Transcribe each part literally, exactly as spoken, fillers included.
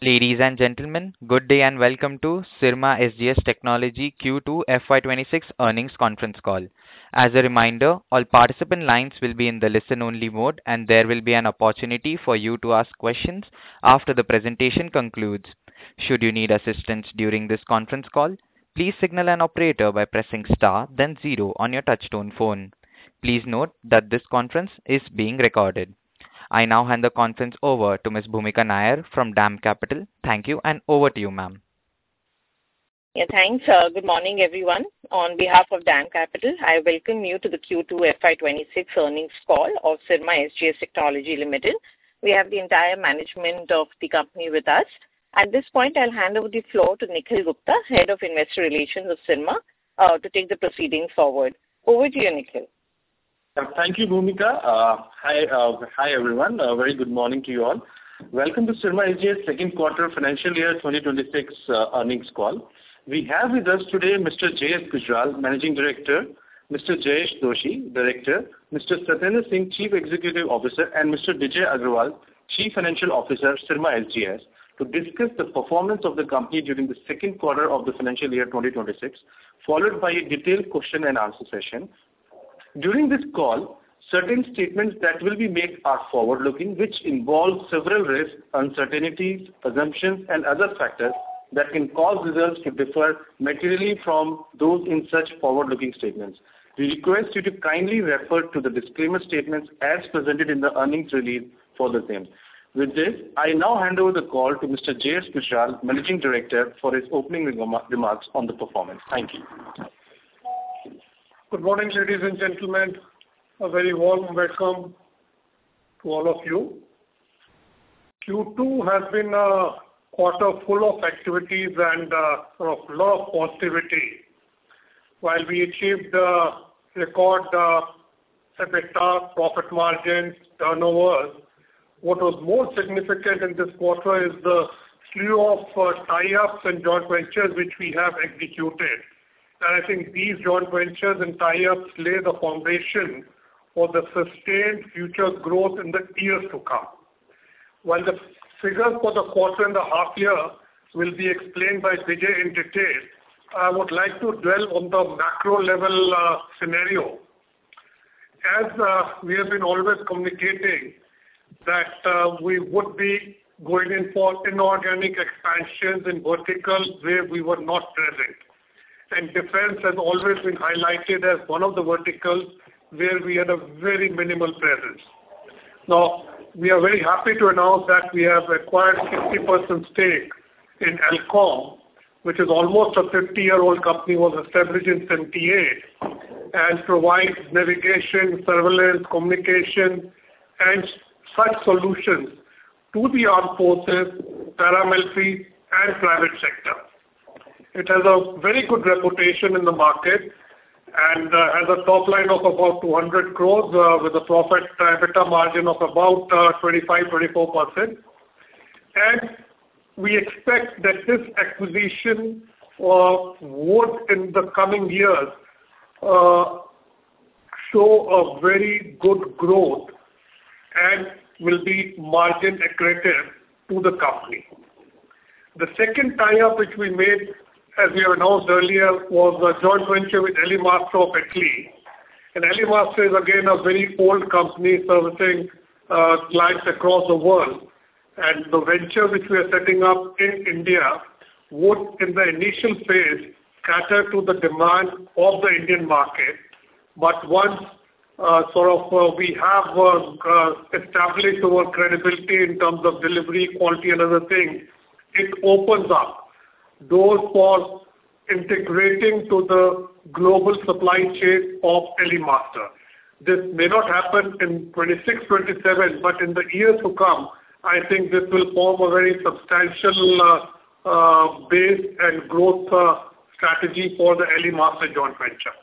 Ladies and gentlemen, good day and welcome to Syrma S G S Technology Q two F Y twenty-six earnings conference call. As a reminder, all participant lines will be in the listen-only mode, and there will be an opportunity for you to ask questions after the presentation concludes. Should you need assistance during this conference call, please signal an operator by pressing star then zero on your touchtone phone. Please note that this conference is being recorded. I now hand the conference over to Miss Bhumika Nair from DAM Capital. Thank you, and over to you, ma'am. Yeah, thanks. Uh, good morning, everyone. On behalf of DAM Capital, I welcome you to the Q two F Y twenty-six earnings call of Syrma S G S Technology Limited. We have the entire management of the company with us. At this point, I'll hand over the floor to Nikhil Gupta, Head of Investor Relations of Syrma, uh, to take the proceedings forward. Over to you, Nikhil. Thank you, Bhumika. Uh, hi, uh, hi everyone. A very good morning to you all. Welcome to Syrma S G S second quarter financial year twenty twenty-six uh, earnings call. We have with us today Mister J S Gujral, Managing Director, Mister Jayesh Doshi, Director, Mister Satyendra Singh, Chief Executive Officer, and Mister Vijay Agrawal, Chief Financial Officer, Syrma S G S, to discuss the performance of the company during the second quarter of the financial year twenty twenty-six, followed by a detailed question and answer session. During this call, certain statements that will be made are forward-looking, which involve several risks, uncertainties, assumptions, and other factors that can cause results to differ materially from those in such forward-looking statements. We request you to kindly refer to the disclaimer statements as presented in the earnings release for the same. With this, I now hand over the call to Mister J S Gujral, Managing Director, for his opening remarks on the performance. Thank you. Good morning, ladies and gentlemen. A very warm welcome to all of you. Q two has been a quarter full of activities and uh, sort of lot of positivity. While we achieved uh, record uh, EBITDA, profit margins, turnovers, what was more significant in this quarter is the slew of uh, tie-ups and joint ventures which we have executed. And I think these joint ventures and tie-ups lay the foundation for the sustained future growth in the years to come. While the figures for the quarter and the half year will be explained by Vijay in detail, I would like to dwell on the macro level uh, scenario. As uh, we have been always communicating that uh, we would be going in for inorganic expansions in verticals where we were not present. And defense has always been highlighted as one of the verticals where we had a very minimal presence. Now, we are very happy to announce that we have acquired sixty percent stake in Elcome, which is almost a fifty-year-old company, was established in seventy-eight, and provides navigation, surveillance, communication, and such solutions to the armed forces, paramilitary, and private sector. It has a very good reputation in the market and uh, has a top line of about two hundred crores uh, with a profit uh, EBITDA margin of about uh, twenty-five to twenty-four percent. And we expect that this acquisition uh, would in the coming years uh, show a very good growth and will be margin accretive to the company. The second tie-up which we made, as we have announced earlier, was a joint venture with Elemaster of Italy. And Elemaster is again a very old company servicing uh, clients across the world. And the venture which we are setting up in India would, in the initial phase, cater to the demand of the Indian market. But once uh, sort of uh, we have uh, uh, established our credibility in terms of delivery, quality, and other things, it opens up doors for integrating to the global supply chain of Elemaster. This may not happen in twenty-six twenty-seven, but in the years to come, I think this will form a very substantial uh, uh, base and growth uh, strategy for the Elemaster joint venture.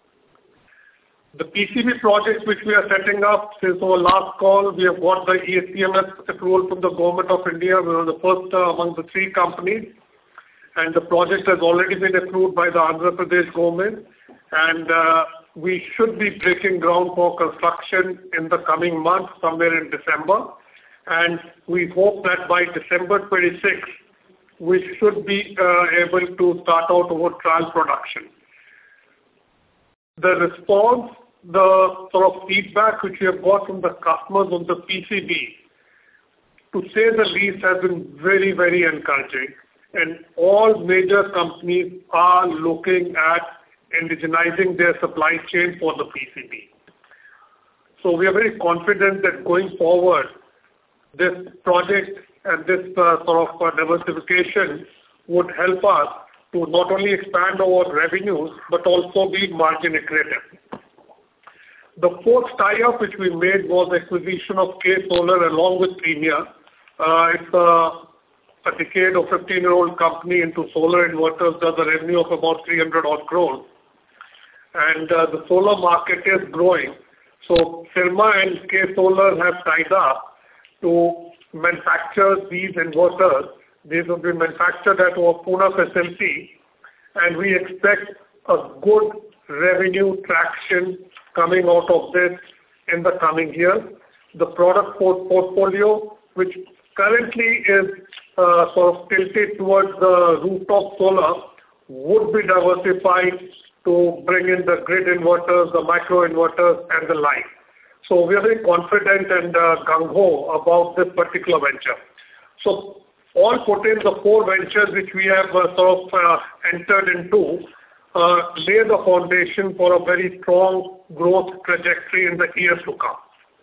The P C B projects which we are setting up, since our last call, we have got the E S T M S approval from the Government of India. We were the first uh, among the three companies. And the project has already been approved by the Andhra Pradesh government. And uh, we should be breaking ground for construction in the coming month, somewhere in December. and we hope that by December twenty-sixth, we should be uh, able to start out our trial production. The response, the sort of feedback which we have got from the customers on the P C B, to say the least, has been very, very encouraging. And all major companies are looking at indigenizing their supply chain for the P C B. So we are very confident that going forward, this project and this uh, sort of uh, diversification would help us to not only expand our revenues, but also be margin accretive. The fourth tie-up which we made was acquisition of K Solar along with Premier. Uh, it's a, a decade or fifteen-year-old company into solar inverters, does a revenue of about three hundred odd crores. And uh, the solar market is growing. So Syrma and K Solar have tied up to manufacture these inverters. These will be manufactured at our Pune facility, and we expect a good revenue traction coming out of this in the coming year. The product port- portfolio, which currently is uh, sort of tilted towards the rooftop solar, would be diversified to bring in the grid inverters, the micro inverters, and the like. So we are very confident and uh, gung-ho about this particular venture. So all put in, the four ventures which we have uh, sort of uh, entered into uh, lay the foundation for a very strong growth trajectory in the years to come.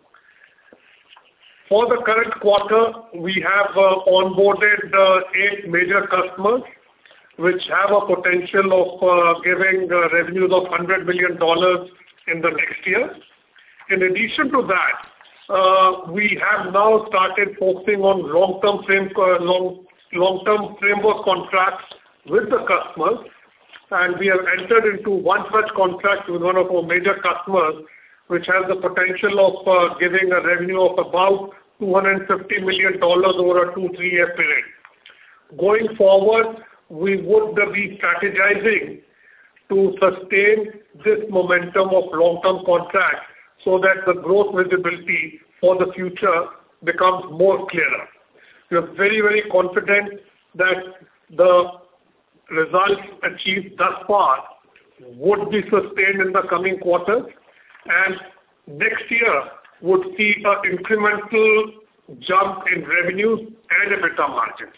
For the current quarter, we have uh, onboarded uh, eight major customers which have a potential of uh, giving uh, revenues of one hundred million dollars in the next year. In addition to that, uh, we have now started focusing on long-term frame, uh, long, long-term framework contracts with the customers, and we have entered into one such contract with one of our major customers, which has the potential of uh, giving a revenue of about two hundred fifty million dollars over a two, three-year period. Going forward, we would be strategizing to sustain this momentum of long-term contracts so that the growth visibility for the future becomes more clearer. We are very, very confident that the results achieved thus far would be sustained in the coming quarters, and next year would see an incremental jump in revenues and EBITDA margins.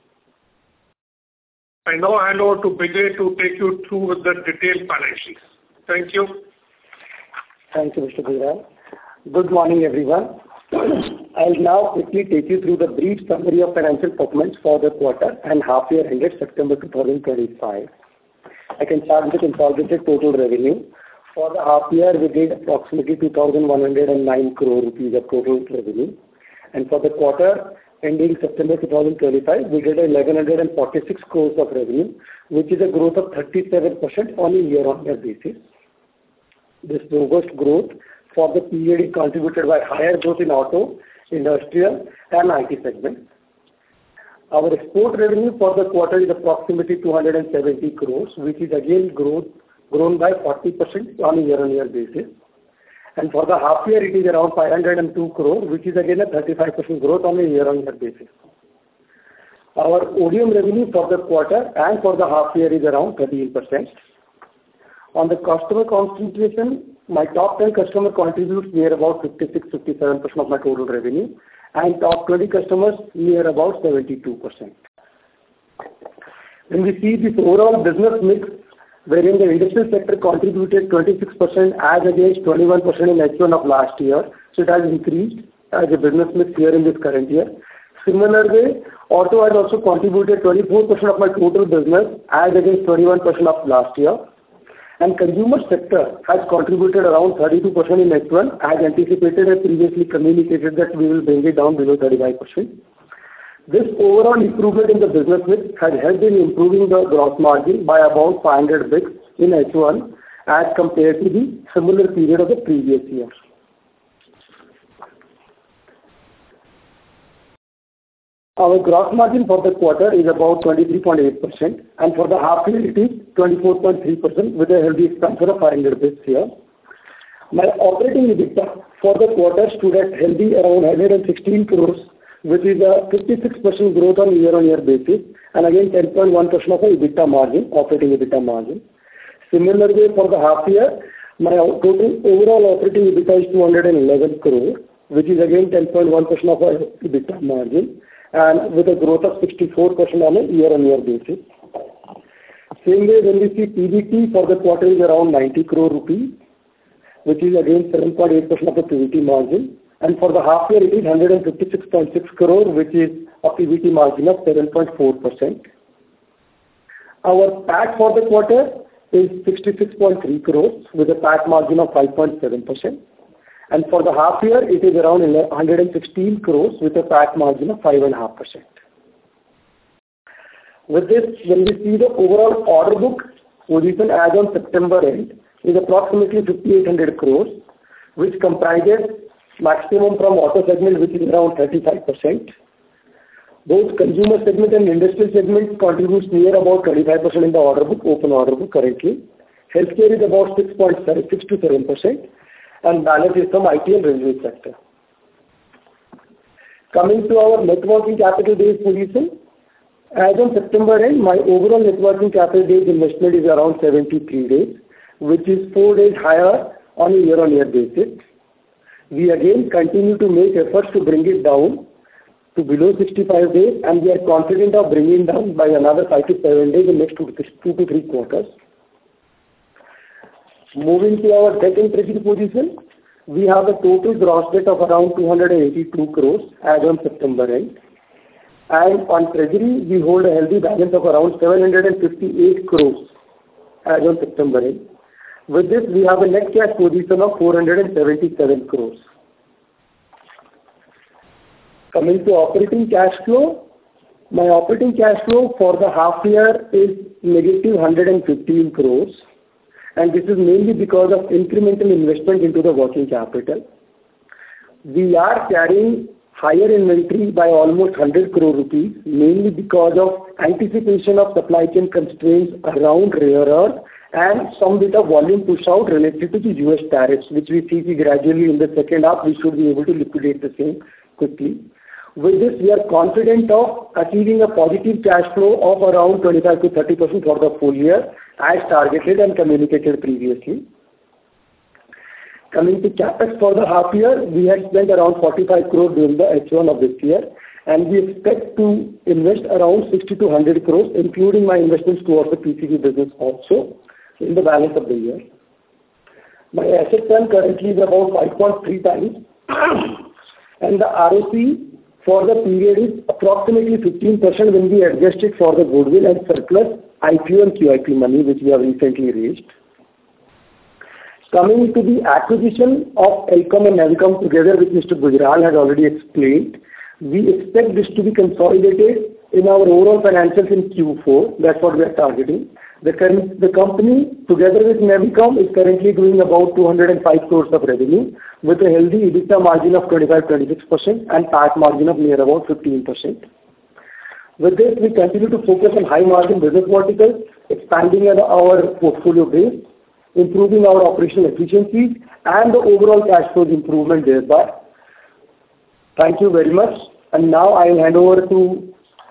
I now hand over to Bijay to take you through the detailed financials. Thank you. Thank you, Mister Gujral. Good morning, everyone. I'll now quickly take you through the brief summary of financial performance for the quarter and half year ended September two thousand twenty-five. I can start with the consolidated total revenue. For the half year, we did approximately two thousand one hundred nine crore rupees of total revenue. And for the quarter ending September two thousand twenty-five, we did one thousand one hundred forty-six crores of revenue, which is a growth of thirty-seven percent on a year-on-year basis. This robust growth for the period is contributed by higher growth in auto, industrial, and I T segments. Our export revenue for the quarter is approximately two hundred seventy crores, which is again growth, grown by forty percent on a year-on-year basis. And for the half year, it is around five hundred two crores, which is again a thirty-five percent growth on a year-on-year basis. Our O D M revenue for the quarter and for the half year is around thirteen percent. On the customer concentration, my top ten customer contributes near about fifty-six to fifty-seven percent of my total revenue, and top twenty customers near about seventy-two percent. When we see this overall business mix, wherein the industrial sector contributed twenty-six percent as against twenty-one percent in H one of last year, so it has increased as a business mix here in this current year. Similar way, auto has also contributed twenty-four percent of my total business as against twenty-one percent of last year. And consumer sector has contributed around thirty-two percent in H one, as anticipated and previously communicated that we will bring it down below thirty-five percent. This overall improvement in the business mix has helped in improving the gross margin by about five hundred basis points in H one as compared to the similar period of the previous year. Our gross margin for the quarter is about twenty-three point eight percent, and for the half year it is twenty-four point three percent with a healthy expansion of five hundred basis points here. My operating EBITDA for the quarter stood at healthy around one hundred sixteen crores which is a fifty-six percent growth on year-on-year basis, and again ten point one percent of our EBITDA margin, operating EBITDA margin. Similarly, for the half year, my total overall operating EBITDA is two hundred eleven crore, which is again ten point one percent of our EBITDA margin, and with a growth of sixty-four percent on a year-on-year basis. Same way, when we see P B T for the quarter is around ninety crore rupees, which is again seven point eight percent of the P B T margin, and for the half year it is one hundred fifty-six point six crore, which is a P B T margin of seven point four percent. Our P A T for the quarter is sixty-six point three crores with a P A T margin of five point seven percent. And for the half year, it is around one hundred sixteen crores with a P A T margin of five point five percent. With this, when we see the overall order book position as on September end is approximately fifty-eight hundred crores, which comprises maximum from auto segment, which is around thirty-five percent. Both consumer segment and industrial segments contributes near about twenty-five percent in the order book, open order book currently. Healthcare is about six point six to seven percent, and balance is from I T and railway sector. Coming to our net working capital days position, as on September end, my overall net working capital days investment is around seventy-three days, which is four days higher on a year-on-year basis. We again continue to make efforts to bring it down to below sixty-five days, and we are confident of bringing down by another five to seven days in next two to, two to three quarters. Moving to our debt and treasury position, we have a total gross debt of around two hundred eighty-two crores as on September end. And on treasury, we hold a healthy balance of around seven hundred fifty-eight crores as on September end. With this, we have a net cash position of four hundred seventy-seven crores. Coming to operating cash flow, my operating cash flow for the half year is negative one hundred fifteen crores, and this is mainly because of incremental investment into the working capital. We are carrying higher inventory by almost one hundred crore rupees, mainly because of anticipation of supply chain constraints around rare earth and some bit of volume push out related to the U S tariffs, which we see gradually in the second half, we should be able to liquidate the same quickly. With this, we are confident of achieving a positive cash flow of around twenty-five to thirty percent for the full year, as targeted and communicated previously. Coming to CapEx for the half year, we had spent around forty-five crore during the H one of this year, and we expect to invest around sixty to one hundred crores, including my investments towards the P C B business also in the balance of the year. My asset turn currently is about five point three times, and the R O C for the period is approximately fifteen percent when we adjust it for the goodwill and surplus I P O and Q I P money which we have recently raised. Coming to the acquisition of Elcome and Navicom together, which Mister Gujral has already explained, we expect this to be consolidated in our overall financials in Q four. That's what we are targeting. The, current, the company together with Navicom is currently doing about two hundred five crores of revenue with a healthy EBITDA margin of twenty-five to twenty-six percent and P A T margin of near about fifteen percent. With this, we continue to focus on high margin business verticals, expanding our portfolio base, improving our operational efficiencies, and the overall cash flows improvement thereby. Thank you very much. And now I will hand over to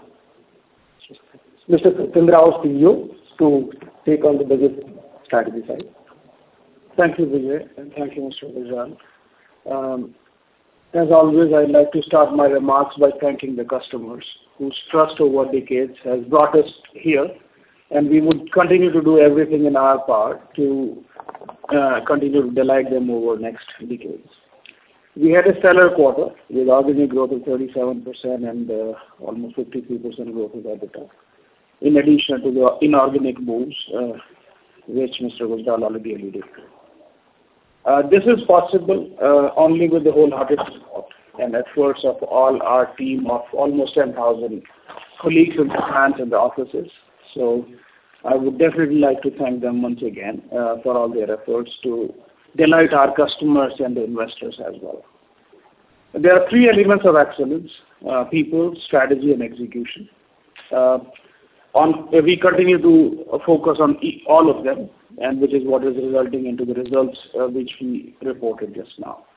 Mister Satyendra, our C E O, to take on the business strategy side. Thank you, Vijay, and thank you, Mister Gujral. Um, as always, I'd like to start my remarks by thanking the customers whose trust over decades has brought us here, and we would continue to do everything in our part to uh, continue to delight them over next decades. We had a stellar quarter with organic growth of thirty-seven percent and uh, almost fifty-three percent growth in EBITDA, in addition to the inorganic moves, uh, which Mister Gujral already alluded to. Uh, this is possible uh, only with the wholehearted support and efforts of all our team of almost ten thousand colleagues in the plants and the offices. So I would definitely like to thank them once again uh, for all their efforts to delight our customers and the investors as well. There are three elements of excellence: uh, people, strategy, and execution. Uh, on, we continue to focus on all of them, and which is what is resulting into the results uh, which we reported just now.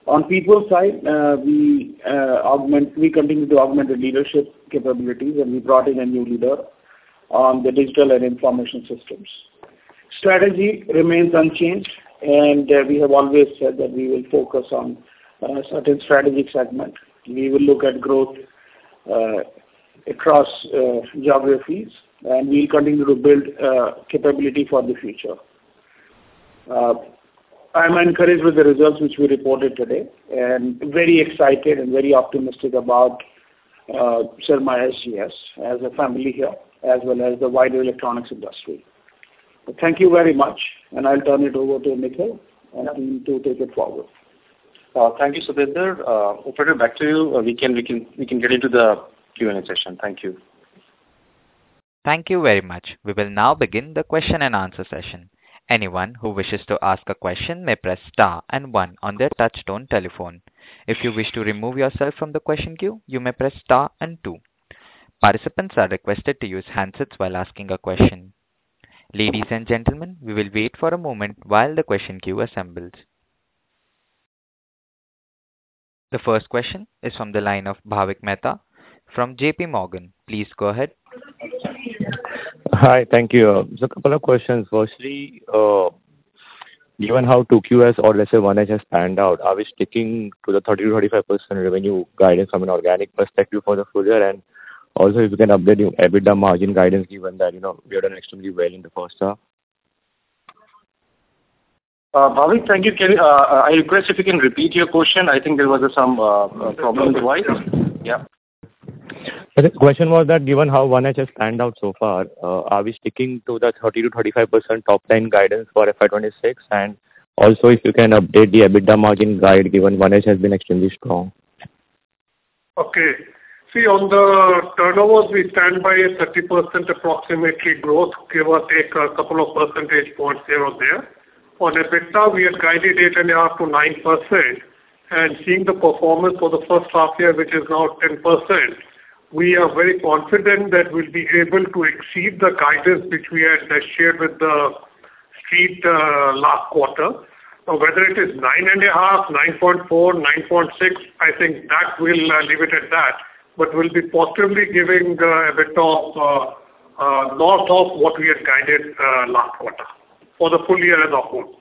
On people side, uh, we uh, augment, we continue to augment the leadership capabilities, and we brought in a new leader on the digital and information systems. Strategy remains unchanged, and uh, we have always said that we will focus on uh, certain strategic segment. We will look at growth uh, across uh, geographies, and we'll continue to build uh, capability for the future. Uh, I'm encouraged with the results which we reported today, and very excited and very optimistic about uh, Syrma S G S as a family here, as well as the wider electronics industry. But thank you very much, and I'll turn it over to Nikhil and team to take it forward. Uh, thank you, Sudhindra. Uh, Operator, back to you. Uh, we can we can we can get into the Q and A session. Thank you. Thank you very much. We will now begin the question and answer session. Anyone who wishes to ask a question may press star and one on their touchtone telephone. If you wish to remove yourself from the question queue, you may press star and two. Participants are requested to use handsets while asking a question. Ladies and gentlemen, we will wait for a moment while the question queue assembles. The first question is from the line of Bhavik Mehta from J P Morgan. Please go ahead. Hi, thank you. So a couple of questions. Firstly, uh, given how two Q S or let's say one H has panned out, are we sticking to the thirty to thirty-five percent revenue guidance from an organic perspective for the full year? And also, if you can update your EBITDA margin guidance, given that, you know, we have done extremely well in the first half. Uh, Bhavik, thank you. Can, uh, I request if you can repeat your question. I think there was some uh, uh, problem with the voice. Yeah. The question was that given how one H has panned out so far, uh, are we sticking to the thirty to thirty-five percent top line guidance for F Y twenty-six? And also, if you can update the EBITDA margin guide, given one H has been extremely strong. Okay. See, on the turnovers, we stand by a thirty percent approximately growth, give or take a couple of percentage points here or there. On EBITDA, we had guided eight point five to nine percent, and seeing the performance for the first half year, which is now ten percent, we are very confident that we'll be able to exceed the guidance which we had uh, shared with the street uh, last quarter. Uh, whether it is nine point five, nine point four, nine point six, I think that will uh, leave it at that. But we'll be positively giving uh, a bit of uh, uh, north of what we had guided uh, last quarter for the full year as a whole.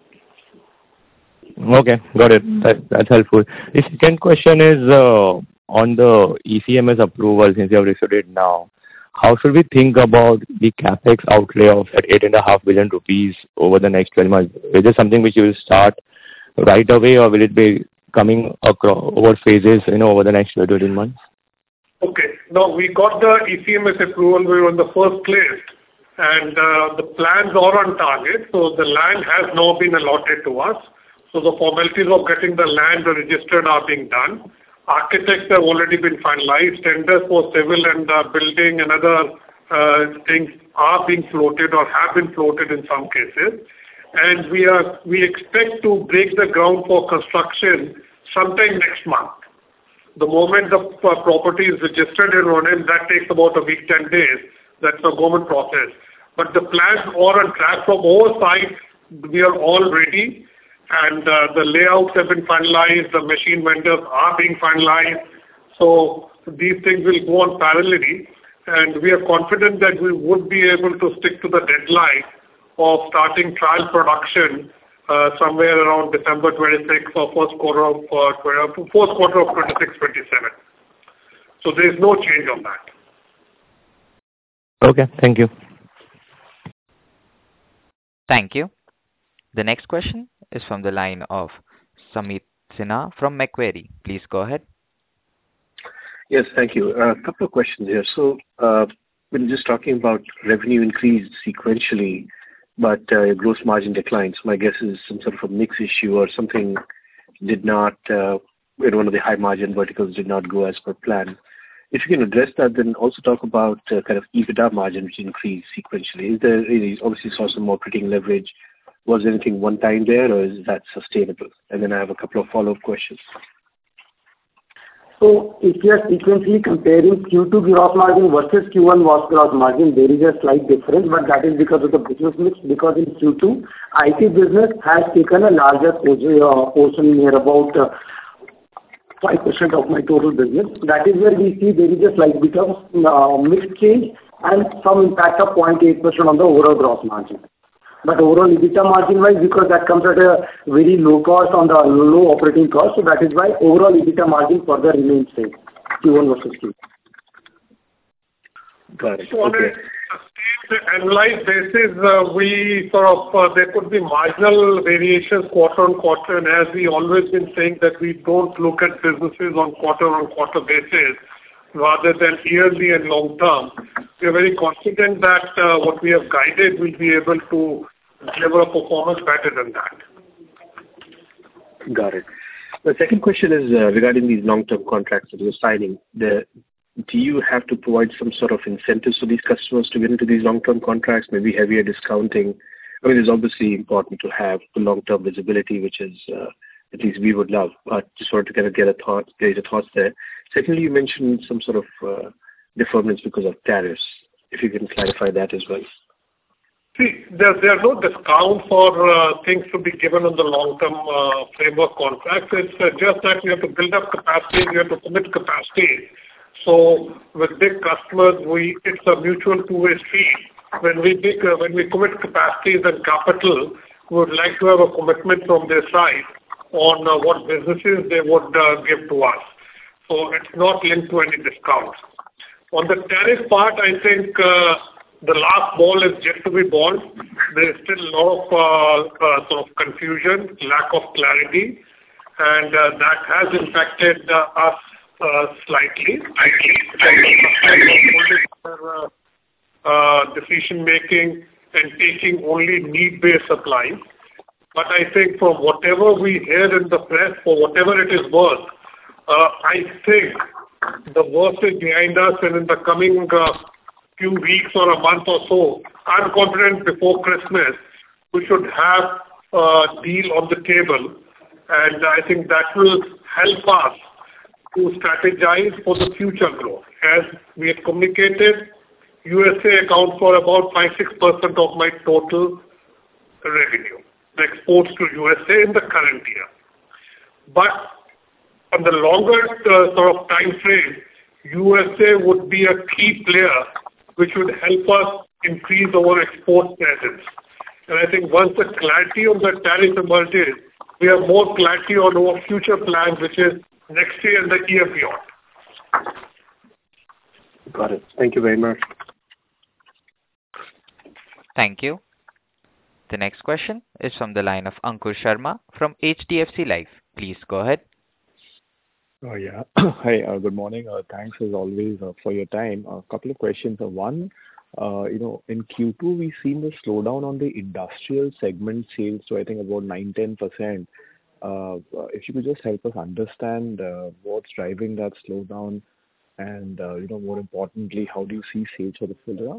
Okay, got it. That, that's helpful. The second question is uh, on the E C M S approval, since you have received it now. How should we think about the capex outlay of that eight and a half billion rupees over the next twelve months? Is it something which you will start right away, or will it be coming across over phases, you know, over the next twelve to eighteen months? Okay. Now, we got the E C M S approval. We were on the first list, and uh, the plans are on target. So the land has now been allotted to us. So the formalities of getting the land registered are being done. Architects have already been finalized. Tenders for civil and uh, building and other uh, things are being floated or have been floated in some cases. And we are we expect to break the ground for construction sometime next month. The moment the uh, property is registered in O N M, that takes about a week, ten days. That's a government process. But the plans are on track from our side. We are all ready, and uh, the layouts have been finalized. The machine vendors are being finalized. So these things will go on parallelly, and we are confident that we would be able to stick to the deadline of starting trial production Uh, somewhere around December twenty-sixth or first quarter of uh, fourth quarter of twenty-six twenty-seven. So there is no change on that. Okay, thank you. Thank you. The next question is from the line of Sameet Sinha from Macquarie. Please go ahead. Yes, thank you. A uh, couple of questions here. So, uh, when just talking about revenue increase sequentially, but uh, your gross margin declines, my guess is some sort of a mix issue or something did not, uh, in one of the high margin verticals did not go as per plan. If you can address that, then also talk about uh, kind of EBITDA margin which increased sequentially. Is there, you obviously saw some operating leverage. Was there anything one time there, or is that sustainable? And then I have a couple of follow-up questions. So if you are sequentially comparing Q two gross margin versus Q one gross margin, there is a slight difference, but that is because of the business mix. Because in Q two, I T business has taken a larger portion, here, about uh, five percent of my total business. That is where we see there is a slight bit of uh, mix change and some impact of zero point eight percent on the overall gross margin. But overall EBITDA margin-wise, because that comes at a very low cost on the low operating cost, so that is why overall EBITDA margin further remains same, Q one versus Q two. Got it. So on Okay. a sustained annualized basis, uh, we sort of, uh, there could be marginal variations quarter-on-quarter, and as we always been saying that we don't look at businesses on quarter-on-quarter basis rather than yearly and long term. We are very confident that uh, what we have guided will be able to deliver a performance better than that. Got it. The second question is uh, regarding these long-term contracts that you're signing. The, do you have to provide some sort of incentives to these customers to get into these long-term contracts, maybe heavier discounting? I mean, it's obviously important to have the long-term visibility, which is uh, at least we would love. But just wanted to kind of get a thought, get your thoughts there. Secondly, you mentioned some sort of uh, deferments because of tariffs. If you can clarify that as well. See, there, there are no discounts for uh, things to be given on the long-term uh, framework contracts. It's uh, just that we have to build up capacity, we have to commit capacity. So with big customers, we it's a mutual two-way street. When we big, uh, when we commit capacities and capital, we would like to have a commitment from their side on uh, what businesses they would uh, give to us. So it's not linked to any discounts. On the tariff part, I think uh, the last ball is yet to be balled. There is still a lot of uh, uh, sort of confusion, lack of clarity, and uh, that has impacted uh, us uh, slightly. uh, uh, decision making and taking only need-based supplies. But I think from whatever we hear in the press, for whatever it is worth, uh, I think the worst is behind us, and in the coming uh, few weeks or a month or so, I'm confident before Christmas, we should have a deal on the table. And I think that will help us to strategize for the future growth. As we had communicated, U S A accounts for about five to six percent of my total revenue, the exports to U S A in the current year. But on the longer uh, sort of time frame, U S A would be a key player which would help us increase our export presence. And I think once the clarity on the tariff emerges, we have more clarity on our future plans, which is next year and the year beyond. Got it. Thank you very much. Thank you. The next question is from the line of Ankur Sharma from H D F C Life. Please go ahead. Oh, yeah. Hi, uh, good morning. Uh, thanks as always uh, for your time. A couple of questions. Uh, one, uh, you know, in Q two, we've seen the slowdown on the industrial segment sales to, I think, about nine to ten percent. Uh, if you could just help us understand uh, what's driving that slowdown and, uh, you know, more importantly, how do you see sales for the full year?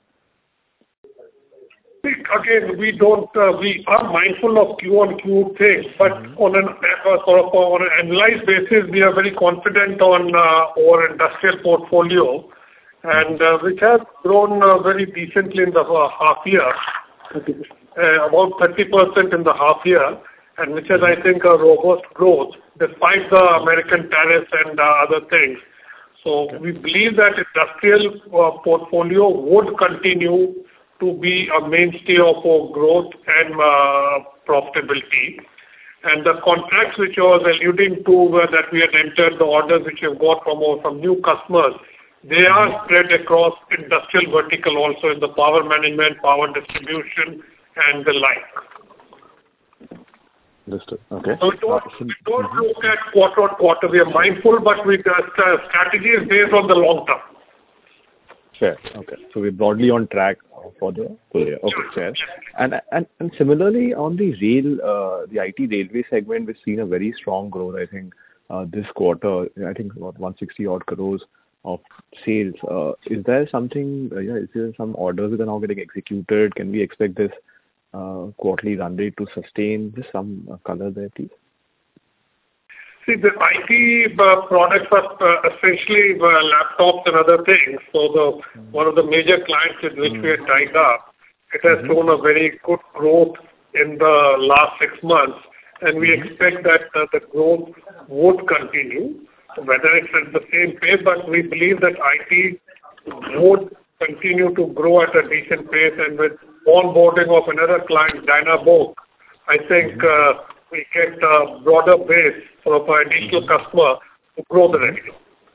Again, we don't, uh, we are mindful of Q on Q things, but mm-hmm. on an uh, sort of on an annualized basis, we are very confident on uh, our industrial portfolio, and uh, which has grown uh, very decently in the uh, half year, uh, about thirty percent in the half year, and which is, I think, a robust growth despite the American tariffs and uh, other things. So we believe that industrial uh, portfolio would continue to be a mainstay of our growth and uh, profitability. And the contracts which I was alluding to, uh, that we had entered, the orders which we have got from our, from new customers, they are spread across industrial vertical also in the power management, power distribution, and the like. Understood. Okay. So we don't, we don't look at quarter on quarter. We are mindful, but we, uh, strategy is based on the long term. Fair. Okay. So we're broadly on track for the full year. Okay, fair. And and and similarly on the rail, uh, the I T railway segment, we've seen a very strong growth. I think uh, this quarter, I think about one hundred sixty odd crores of sales. Uh, is there something? Uh, yeah, is there some orders that are now getting executed? Can we expect this uh, quarterly run rate to sustain? Just some uh, color there, please. See, the I T uh, products are uh, essentially uh, laptops and other things. So the mm-hmm. one of the major clients with which mm-hmm. we are tied up, it has mm-hmm. shown a very good growth in the last six months. and we expect that uh, the growth would continue, whether it's at the same pace, but we believe that I T would continue to grow at a decent pace, and with onboarding of another client, Dynabook, I think uh, we get a broader base of an additional customer to grow the revenue.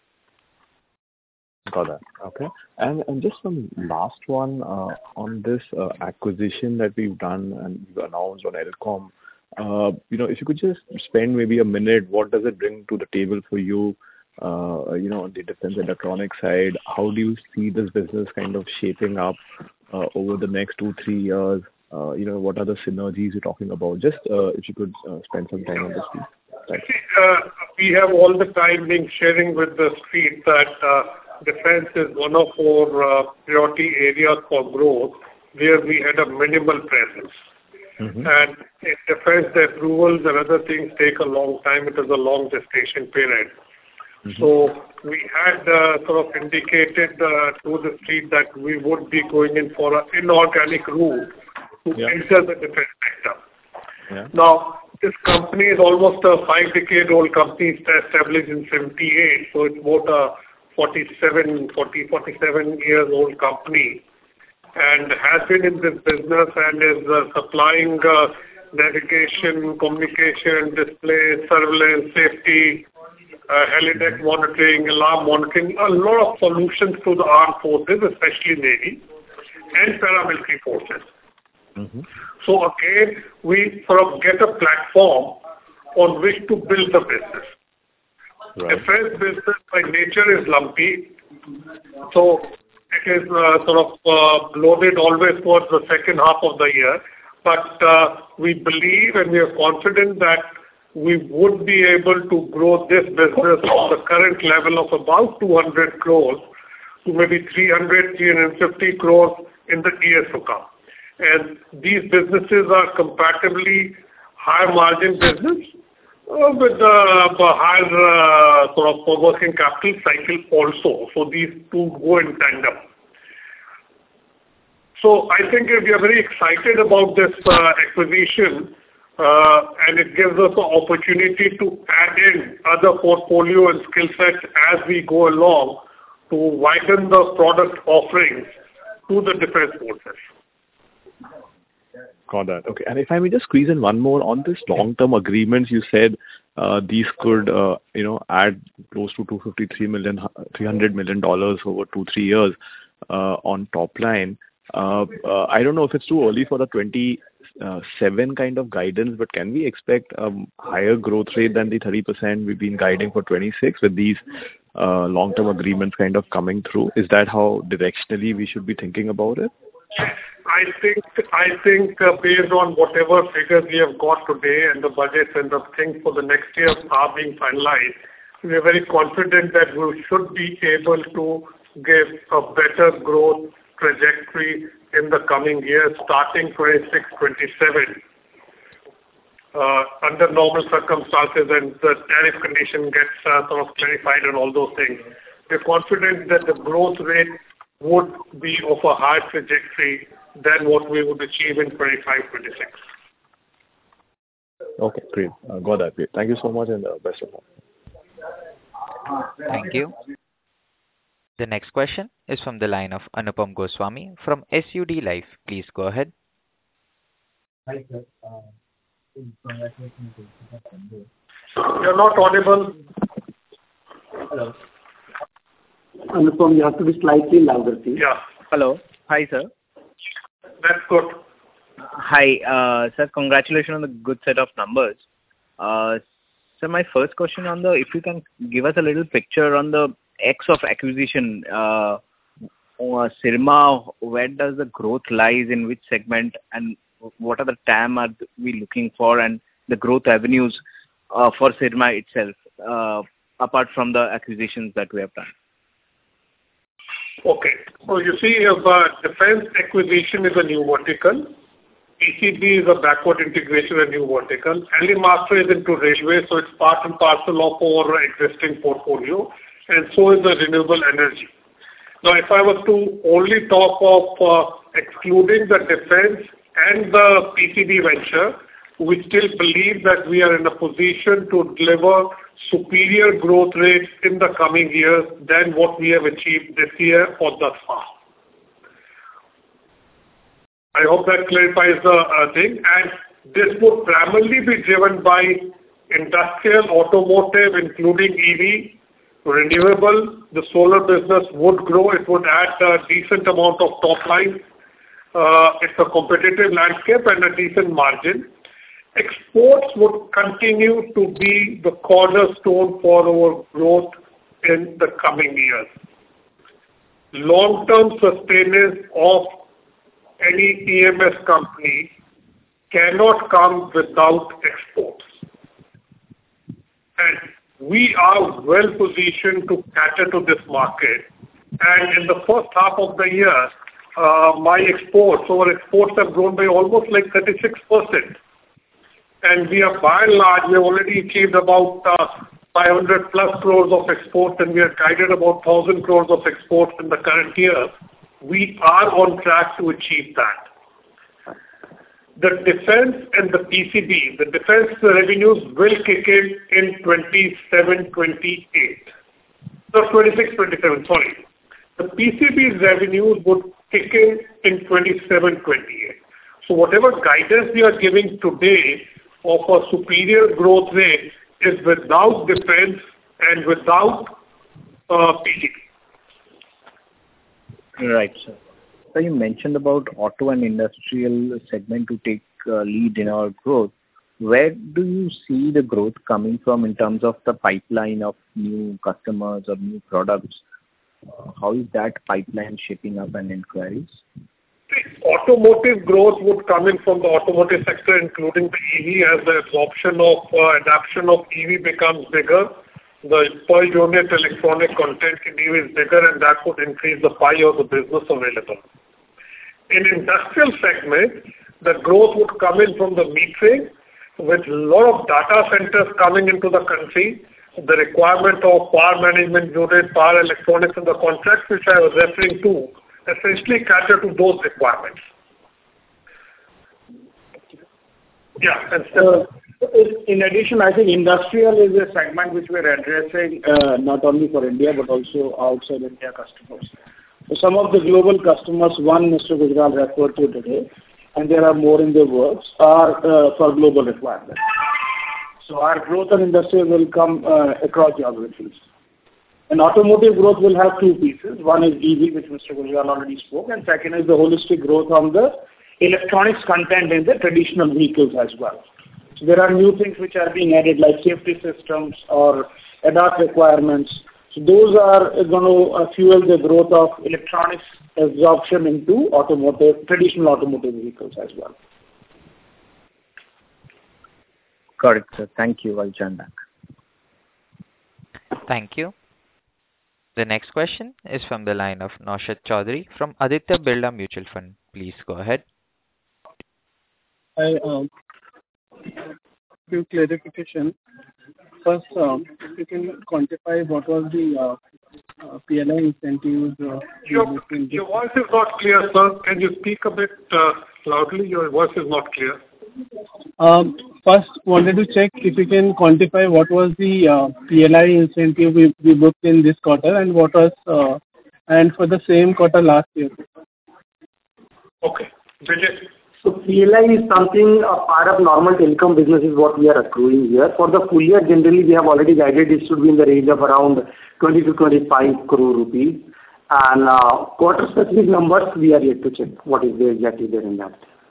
Got that. Okay. And and just one last one uh, on this uh, acquisition that we've done and we've announced on Elcome. Uh, you know, if you could just spend maybe a minute, what does it bring to the table for you? Uh, you know, on the defense electronics side, how do you see this business kind of shaping up uh, over the next two, three years? Uh, you know, what are the synergies you're talking about? Just uh, if you could uh, spend some time on this, please. Thanks. Uh, we have all the time been sharing with the street that uh, defense is one of our uh, priority areas for growth, where we had a minimal presence. Mm-hmm. And in defense, the approvals and other things take a long time. It is a long gestation period. Mm-hmm. So we had uh, sort of indicated uh, to the street that we would be going in for an inorganic route to yeah. enter the defense sector. Yeah. Now, this company is almost a five-decade-old company established in seventy-eight, so it's about a forty-seven, forty, forty-seven years old company, and has been in this business and is uh, supplying uh, navigation, communication, display, surveillance, safety, uh, helideck monitoring, alarm monitoring, a lot of solutions to the armed forces, especially Navy, and paramilitary forces. Mm-hmm. So again, we sort of get a platform on which to build the business. Right. Defense business by nature is lumpy, so it is uh, sort of uh, loaded always towards the second half of the year. But uh, we believe and we are confident that we would be able to grow this business from the current level of about two hundred crores to maybe three hundred, three hundred fifty crores in the years to come. And these businesses are comparatively higher margin business uh, with uh, a higher uh, sort of working capital cycle also. So these two go in tandem. So I think we are very excited about this uh, acquisition, uh, and it gives us the opportunity to add in other portfolio and skill sets as we go along to widen the product offerings to the defense forces. Got that. Okay. And if I may just squeeze in one more on this long-term agreements, you said uh, these could, uh, you know, add close to two hundred fifty-three million, three hundred million dollars over two, three years uh, on top line. Uh, uh, I don't know if it's too early for the twenty-seven kind of guidance, but can we expect a um, higher growth rate than the thirty percent we've been guiding for twenty-six with these uh, long-term agreements kind of coming through? Is that how directionally we should be thinking about it? I think I think uh, based on whatever figures we have got today and the budgets and the things for the next year are being finalized, we are very confident that we should be able to give a better growth trajectory in the coming years, starting twenty-six, twenty-seven. Uh, under normal circumstances and the tariff condition gets uh, sort of clarified and all those things, we're confident that the growth rate would be of a higher trajectory than what we would achieve in twenty-five, twenty-six. Okay, great. Uh, got that. Great. Thank you so much and uh, best of luck. Thank you. The next question is from the line of Anupam Goswami from S U D Life. Please go ahead. Hi, sir. Uh, You're not audible. Hello. Anupam, you have to be slightly louder, please. Yeah. Hello. Hi, sir. That's good. Hi, uh, sir. Congratulations on the good set of numbers. Uh, so my first question on the, if you can give us a little picture on the X of acquisition, uh, uh, Syrma, where does the growth lies, in which segment, and what are the T A M are we looking for, and the growth avenues uh, for Syrma itself, uh, apart from the acquisitions that we have done? Okay. So you see, uh, defense acquisition is a new vertical. P C B is a backward integration, a new vertical. Alimaster is into railway, so it's part and parcel of our existing portfolio, and so is the renewable energy. Now, if I was to only talk of uh, excluding the defense and the P C B venture, we still believe that we are in a position to deliver superior growth rates in the coming years than what we have achieved this year or thus far. I hope that clarifies the uh, thing. And this would primarily be driven by industrial, automotive, including E V, renewable. The solar business would grow. It would add a decent amount of top line. Uh, it's a competitive landscape and a decent margin. Exports would continue to be the cornerstone for our growth in the coming years. Long-term sustenance of any E M S company cannot come without exports. And we are well positioned to cater to this market. And in the first half of the year, uh, my exports, our exports have grown by almost like thirty-six percent. And we are by and large, we have already achieved about uh, five hundred plus crores of exports, and we are guided about one thousand crores of exports in the current year. We are on track to achieve that. The defense and the P C B, the defense revenues will kick in in twenty-seven twenty-eight. No, twenty-six twenty-seven, sorry. The P C B revenues would kick in in twenty-seven twenty-eight. So whatever guidance we are giving today of a superior growth rate is without defense and without uh, P C B. Right, sir. So you mentioned about auto and industrial segment to take uh, lead in our growth. Where do you see the growth coming from in terms of the pipeline of new customers or new products? Uh, how is that pipeline shaping up and inquiries? Automotive growth would come in from the automotive sector, including the E V, as the absorption of uh, adoption of E V becomes bigger. The per unit electronic content in E V is bigger, and that would increase the pie of the business available. In industrial segment, the growth would come in from the metering, with a lot of data centers coming into the country. The requirement of power management unit, power electronics, and the contracts which I was referring to essentially cater to those requirements. Yeah, and so, uh, in addition, I think industrial is a segment which we're addressing uh, not only for India but also outside India customers. So some of the global customers, one Mister Gujral referred to today, and there are more in the works, are uh, for global requirements. So our growth in industrial will come uh, across geographies. And automotive growth will have two pieces. One is E V, which Mister Gujral already spoke, and second is the holistic growth on the electronics content in the traditional vehicles as well. So there are new things which are being added, like safety systems or A D A S requirements. So those are going to uh, fuel the growth of electronics absorption into automotive, traditional automotive vehicles as well. Got it, sir. Thank you. I'll join back. Thank you. The next question is from the line of Naushad Chaudhary from Aditya Birla Mutual Fund. Please go ahead. I um, few clarification. First, um, if you can quantify what was the uh, uh, P L I incentives. Uh, your, your voice is not clear, sir. Can you speak a bit uh, loudly? Your voice is not clear. Um, first, wanted to check if you can quantify what was the uh, P L I incentive we, we booked in this quarter and what was uh, and for the same quarter last year. Okay. Vijay. So P L I is something, a part of normal telecom business is what we are accruing here. For the full year, generally we have already guided it should be in the range of around twenty to twenty-five crore rupees. And uh, quarter specific numbers, we are yet to check what is there exactly there in that.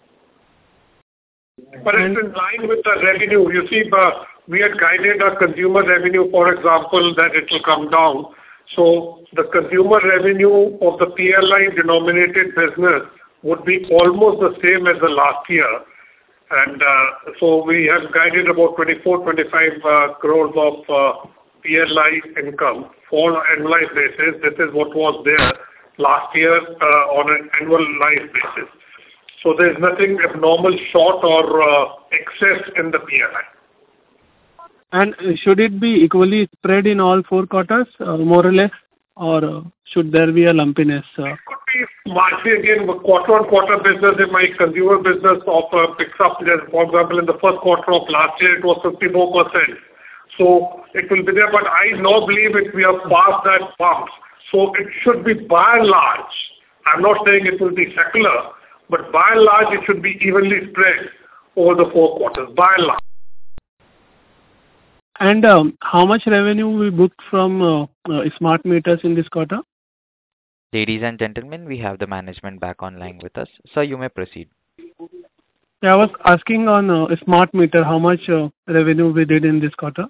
But it's in line with the revenue. You see, uh, we had guided our consumer revenue, for example, that it will come down. So the consumer revenue of the P L I denominated business would be almost the same as the last year. And uh, so we have guided about twenty-four, twenty-five uh, crores of uh, P L I income for an annualized basis. This is what was there last year uh, on an annualized basis. So there is nothing abnormal, short or uh, excess in the P L I. And should it be equally spread in all four quarters, uh, more or less? or uh, should there be a lumpiness? Uh? It could be marginally again, quarter-on-quarter business, if my consumer business of uh, picks up. For example, in the first quarter of last year, it was fifty-four percent. So it will be there, but I now believe it we have passed that bump. So it should be by and large. I'm not saying it will be secular, but by and large, it should be evenly spread over the four quarters, by and large. And um, how much revenue we booked from uh, uh, smart meters in this quarter? Ladies and gentlemen, we have the management back online with us. Sir, you may proceed. Yeah, I was asking on uh, smart meter, how much uh, revenue we did in this quarter?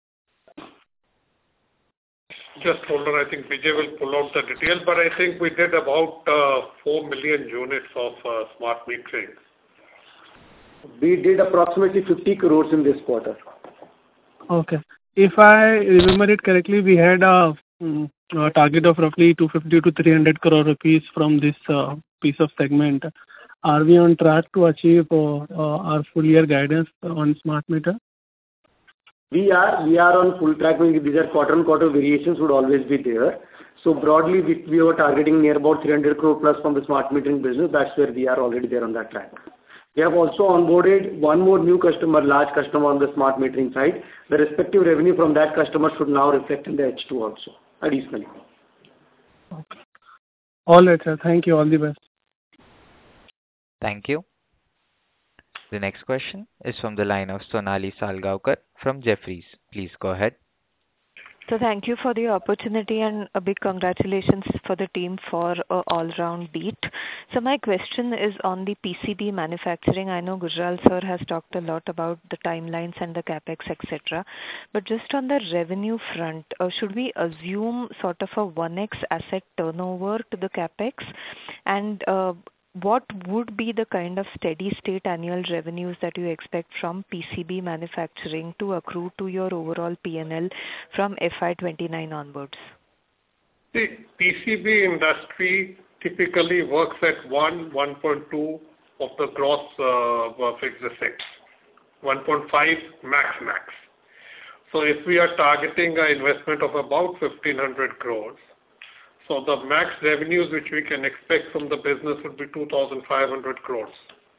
Just hold on, I think Vijay will pull out the details, but I think we did about uh, four million units of uh, smart metering. We did approximately fifty crores in this quarter. Okay. If I remember it correctly, we had a, um, a target of roughly two hundred fifty to three hundred crore rupees from this uh, piece of segment. Are we on track to achieve uh, uh, our full year guidance on smart meter? We are we are on full track. These are quarter on quarter variations would always be there. So broadly, we, we were targeting near about three hundred crore plus from the smart metering business. That's where we are already there on that track. We have also onboarded one more new customer, large customer on the smart metering side. The respective revenue from that customer should now reflect in the H two also, additionally. Okay. All right, sir. Thank you. All the best. Thank you. The next question is from the line of Sonali Salgaonkar from Jefferies. Please go ahead. So thank you for the opportunity and a big congratulations for the team for a all-round beat. So my question is on the P C B manufacturing. I know Gujral sir has talked a lot about the timelines and the capex, et cetera. But just on the revenue front, uh, should we assume sort of a one x asset turnover to the capex? And uh, what would be the kind of steady state annual revenues that you expect from P C B manufacturing to accrue to your overall P and L from F Y twenty-nine onwards? The P C B industry typically works at one, one point two of the gross uh, fixed assets, one point five max max. So if we are targeting an investment of about fifteen hundred crores, so the max revenues which we can expect from the business would be two thousand five hundred crores.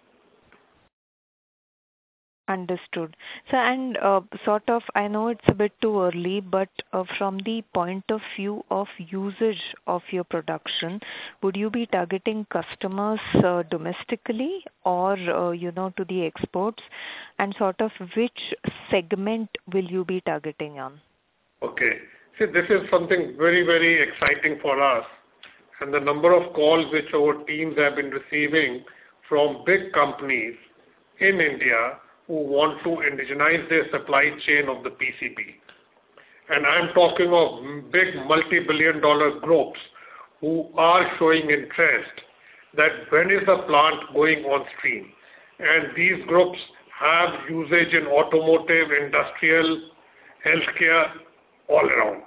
Understood. So, and uh, sort of, I know it's a bit too early, but uh, from the point of view of usage of your production, would you be targeting customers uh, domestically or, uh, you know, to the exports? And sort of which segment will you be targeting on? Okay. See, this is something very, very exciting for us. And the number of calls which our teams have been receiving from big companies in India who want to indigenize their supply chain of the P C B. And I'm talking of big multi-billion dollar groups who are showing interest that when is the plant going on stream. And these groups have usage in automotive, industrial, healthcare, all around.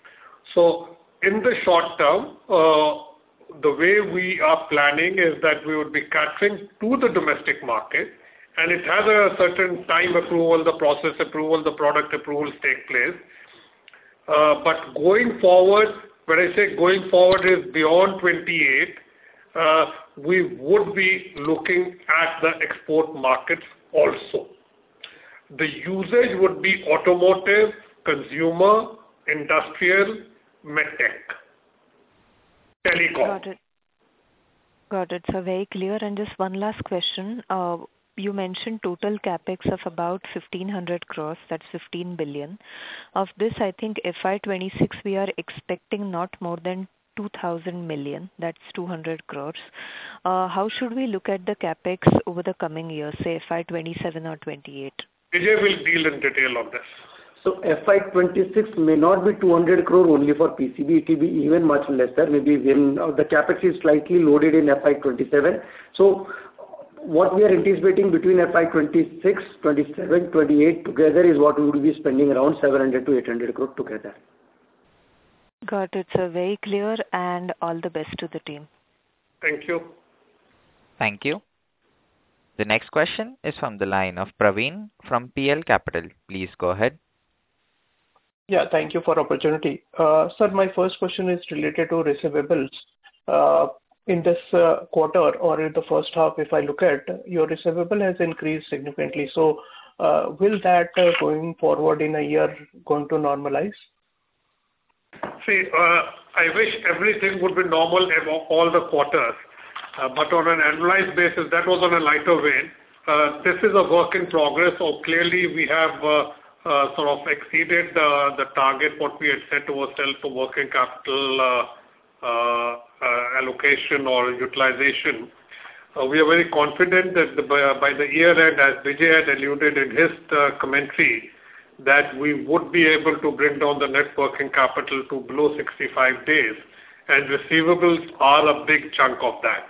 So in the short term, uh, the way we are planning is that we would be catering to the domestic market, and it has a certain time approval, the process approval, the product approvals take place. Uh, but going forward, when I say going forward is beyond twenty-eight, uh, we would be looking at the export markets also. The usage would be automotive, consumer, industrial, medtech, telecom. Got it. Got it. So very clear. And just one last question. Uh, you mentioned total capex of about fifteen hundred crores, that's fifteen billion. Of this, I think F Y twenty-six we are expecting not more than two thousand million, that's two hundred crores. Uh, how should we look at the capex over the coming years, say F Y twenty-seven or twenty-eight? Vijay will deal in detail on this. So F Y twenty-six may not be two hundred crore only for P C B, it will be even much lesser. Maybe when uh, the capex is slightly loaded in F Y twenty-seven. So what we are anticipating between F Y twenty-six, twenty-seven, twenty-eight together is what we will be spending around seven hundred to eight hundred crore together. Got it, sir. Very clear, and all the best to the team. Thank you. Thank you. The next question is from the line of Praveen from P L Capital. Please go ahead. Yeah, thank you for opportunity. Uh, Sir, my first question is related to receivables. Uh, In this uh, quarter or in the first half, if I look at, your receivable has increased significantly. So, uh, will that uh, going forward in a year going to normalize? See, uh, I wish everything would be normal in all the quarters, uh, but on an annualized basis, that was on a lighter vein. Uh, This is a work in progress, so clearly we have uh, uh, sort of exceeded uh, the target what we had set to ourselves for working capital uh, uh, uh, allocation or utilization. Uh, We are very confident that the, by, by the year end, as Vijay had alluded in his uh, commentary, that we would be able to bring down the net working capital to below sixty-five days, and receivables are a big chunk of that.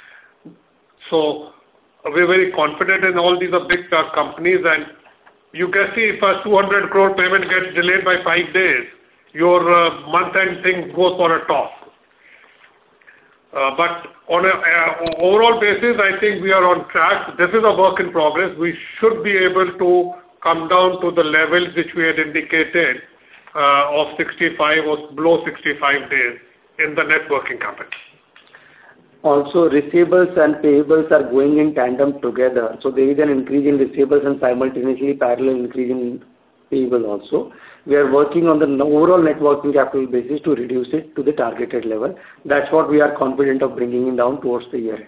So we're very confident in all these are big uh, companies, and you can see if a two hundred crore payment gets delayed by five days, your uh, month-end thing goes for a toss. Uh, but on an uh, overall basis, I think we are on track. This is a work in progress. We should be able to come down to the levels which we had indicated uh, of sixty-five or below sixty-five days in the net working capital. Also, receivables and payables are going in tandem together. So there is an increase in receivables and simultaneously parallel increase in payable also. We are working on the overall net working capital basis to reduce it to the targeted level. That's what we are confident of bringing it down towards the year end.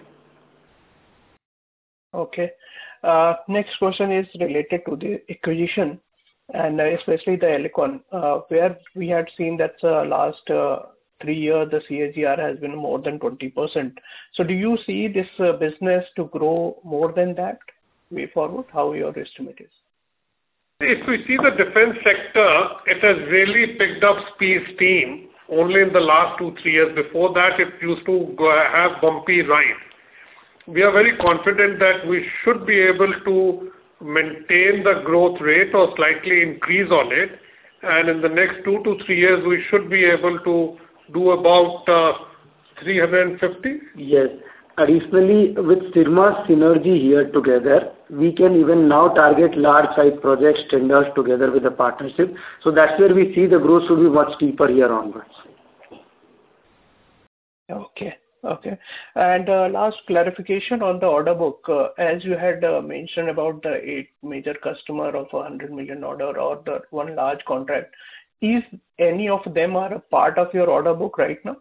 Okay. Uh, Next question is related to the acquisition and uh, especially the Elecon, uh, where we had seen that uh, last uh, three years the C A G R has been more than twenty percent. So do you see this uh, business to grow more than that way forward? How your estimate is? If we see the defense sector, it has really picked up speed steam only in the last two, three years. Before that, it used to go, have bumpy ride. We are very confident that we should be able to maintain the growth rate or slightly increase on it. And in the next two to three years, we should be able to do about uh, three hundred fifty. Yes. Additionally, with Syrma's synergy here together, we can even now target large size projects, tenders together with the partnership. So that's where we see the growth should be much deeper here onwards. Okay. Okay. And uh, last clarification on the order book, uh, as you had uh, mentioned about the eight major customer of a one hundred million order or the one large contract, is any of them are a part of your order book right now?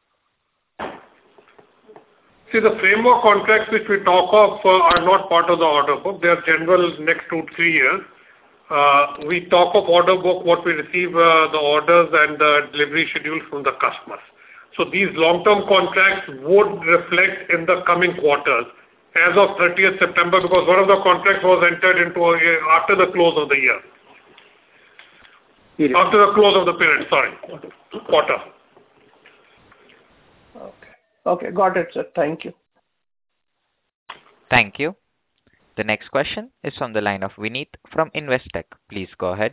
See, the framework contracts which we talk of uh, are not part of the order book. They are general next two, three years. Uh, we talk of order book, what we receive uh, the orders and the delivery schedule from the customers. So these long-term contracts would reflect in the coming quarters as of thirtieth September, because one of the contracts was entered into a, after the close of the year. Period. After the close of the period, sorry, quarter. Okay. Okay, got it, sir. Thank you. Thank you. The next question is from the line of Vineet from Investec. Please go ahead.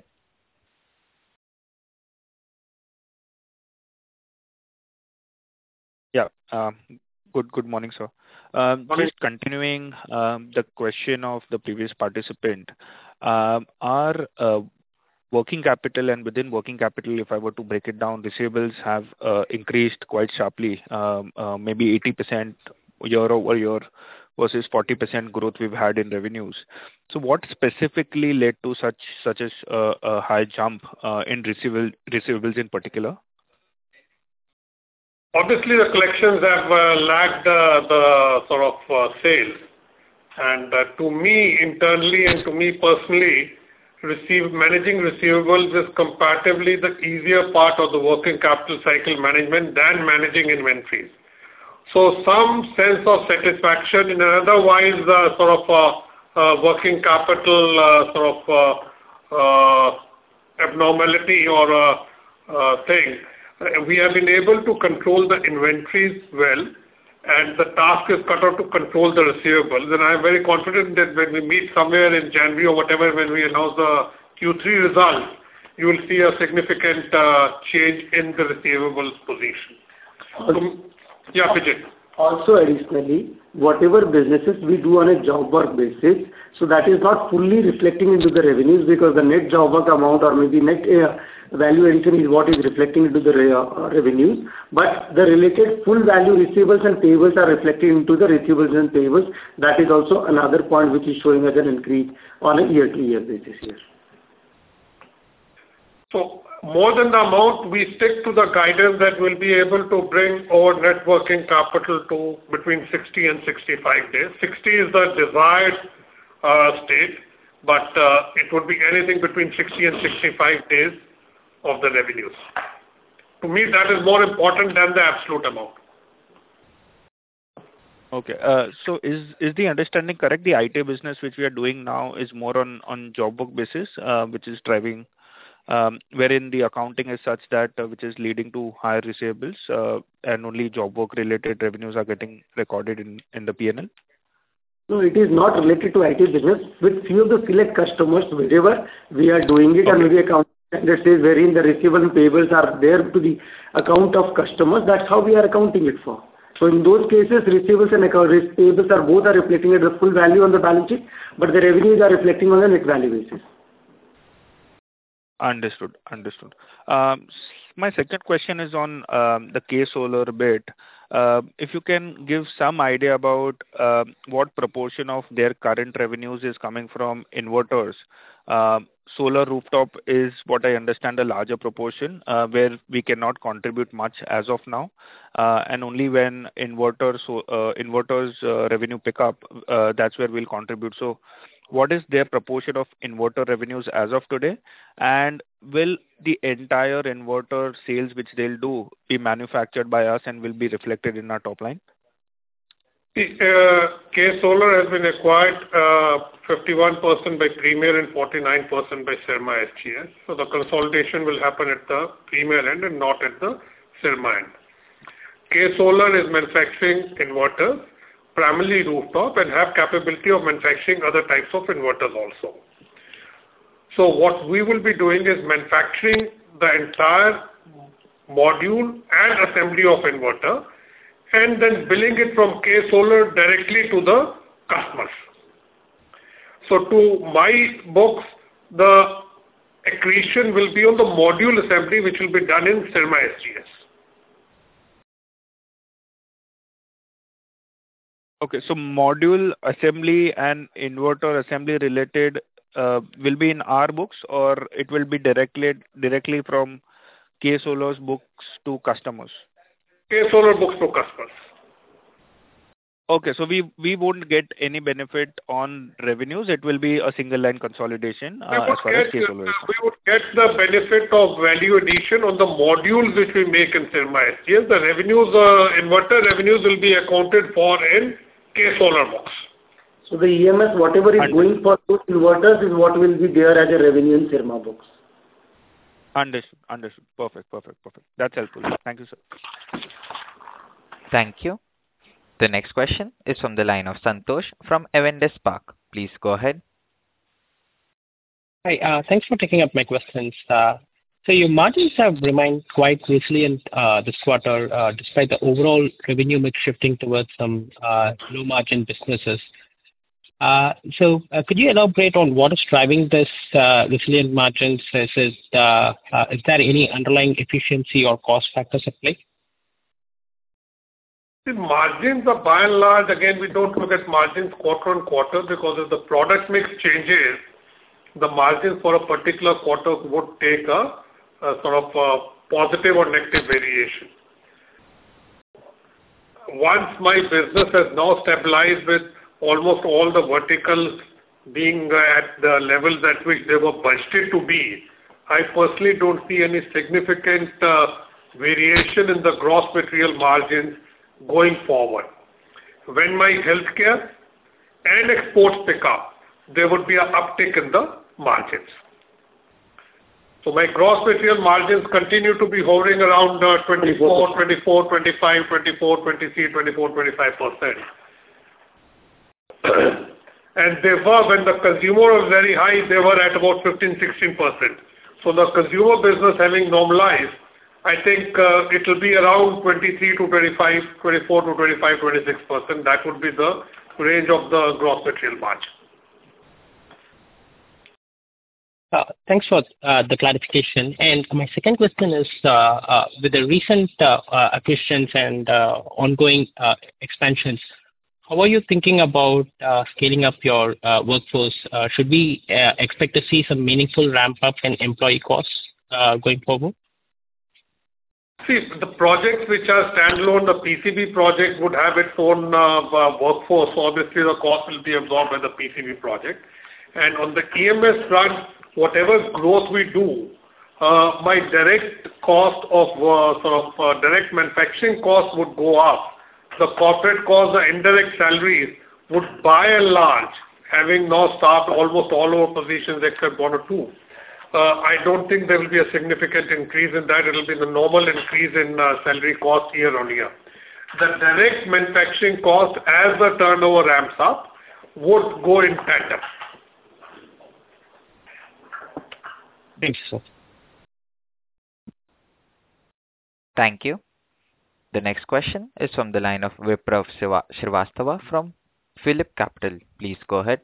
Yeah. Um, good. Good morning, sir. Um, just continuing um, the question of the previous participant, um, our uh, working capital and within working capital, if I were to break it down, receivables have uh, increased quite sharply, um, uh, maybe eighty percent year over year versus forty percent growth we've had in revenues. So, what specifically led to such such a, uh, a high jump uh, in receivable, receivables in particular? Obviously, the collections have uh, lagged uh, the sort of uh, sales. And uh, to me, internally and to me personally, receive, managing receivables is comparatively the easier part of the working capital cycle management than managing inventories. So some sense of satisfaction in an otherwise uh, sort of uh, uh, working capital uh, sort of uh, uh, abnormality or uh, uh, thing. We have been able to control the inventories well, and the task is cut out to control the receivables. And I am very confident that when we meet somewhere in January or whatever, when we announce the Q three results, you will see a significant uh, change in the receivables position. So, yeah, Vijay. Also, additionally, whatever businesses we do on a job work basis, so that is not fully reflecting into the revenues because the net job work amount or maybe net uh, value addition is what is reflecting into the re- uh, revenues. But the related full value receivables and payables are reflecting into the receivables and payables. That is also another point which is showing as an increase on a year-to-year basis here. So more than the amount, we stick to the guidance that we'll be able to bring our net working capital to between sixty and sixty-five days. sixty is the desired uh, state, but uh, it would be anything between sixty and sixty-five days of the revenues. To me, that is more important than the absolute amount. Okay. Uh, so is is the understanding correct? The I T business which we are doing now is more on, on job work basis, uh, which is driving Um, wherein the accounting is such that uh, which is leading to higher receivables uh, and only job work related revenues are getting recorded in, in the P and L? No, it is not related to I T business. With few of the select customers, wherever we are doing it, okay. And maybe account that says wherein the receivables and payables are there to the account of customers, that's how we are accounting it for. So in those cases, receivables and account payables are both are reflecting at the full value on the balance sheet, but the revenues are reflecting on the net value basis. Understood. Understood. Um, my second question is on um, the K-Solar bit. Uh, if you can give some idea about uh, what proportion of their current revenues is coming from inverters. Uh, solar rooftop is what I understand a larger proportion uh, where we cannot contribute much as of now, uh, and only when inverters so, uh, inverters uh, revenue pick up, uh, that's where we'll contribute. So what is their proportion of inverter revenues as of today, and will the entire inverter sales which they'll do be manufactured by us and will be reflected in our top line? Uh, K-Solar has been acquired uh, fifty-one percent by Premier and forty-nine percent by Syrma S G S. So the consolidation will happen at the Premier end and not at the Syrma end. K-Solar is manufacturing inverters, primarily rooftop, and have capability of manufacturing other types of inverters also. So what we will be doing is manufacturing the entire module and assembly of inverter and then billing it from K-Solar directly to the customers. So to my books, the accretion will be on the module assembly which will be done in Syrma S G S. Okay, so module assembly and inverter assembly related uh, will be in our books, or it will be directly directly from K-Solar's books to customers? K-Solar books to customers. Okay, so we we won't get any benefit on revenues. It will be a single line consolidation uh, as far get, as K-Solar is concerned. We would get the benefit of value addition on the modules which we make in Syrma S G S. The revenues, uh, inverter revenues will be accounted for in K-Solar books. So the E M S, whatever is Understood. going for those inverters is what will be there as a revenue in Syrma books. Understood. Understood. Perfect. Perfect. Perfect. That's helpful. Thank you, sir. Thank you. The next question is from the line of Santosh from Avendus Spark. Please go ahead. Hi. Uh, thanks for taking up my questions. Uh, so your margins have remained quite resilient uh, this quarter, uh, despite the overall revenue mix shifting towards some uh, low margin businesses. Uh, so uh, could you elaborate on what is driving this uh, resilient margins? Is, it, uh, uh, is there any underlying efficiency or cost factors at play? The margins are by and large, again, we don't look at margins quarter on quarter because if the product mix changes, the margins for a particular quarter would take a, a sort of a positive or negative variation. Once my business has now stabilized with almost all the verticals being at the levels at which they were budgeted to be, I personally don't see any significant uh, variation in the gross material margins going forward. When my healthcare and exports pick up, there would be an uptick in the margins. So my gross material margins continue to be hovering around uh, twenty-four, twenty-four, twenty-five, twenty-four, twenty-three, twenty-four, twenty-five percent. And they were, when the consumer was very high, they were at about fifteen, sixteen percent. So the consumer business having normalized, I think uh, it will be around twenty-three to twenty-five, twenty-four to twenty-five, twenty-six percent. That would be the range of the gross material margin. Uh, Thanks for uh, the clarification. And my second question is, uh, uh, with the recent uh, uh, acquisitions and uh, ongoing uh, expansions, how are you thinking about uh, scaling up your uh, workforce? Uh, Should we uh, expect to see some meaningful ramp-up in employee costs uh, going forward? See, the projects which are standalone, the P C B project would have its own uh, uh, workforce. So obviously, the cost will be absorbed by the P C B project. And on the E M S front, whatever growth we do, uh, my direct cost of uh, sort of uh, direct manufacturing costs would go up. The corporate costs, the indirect salaries would by and large, having now staffed almost all our positions except one or two. Uh, I don't think there will be a significant increase in that. It will be the normal increase in uh, salary cost year on year. The direct manufacturing cost, as the turnover ramps up, would go in tandem. Thanks, sir. Thank you. The next question is from the line of Viprav Srivastava from Phillip Capital. Please go ahead.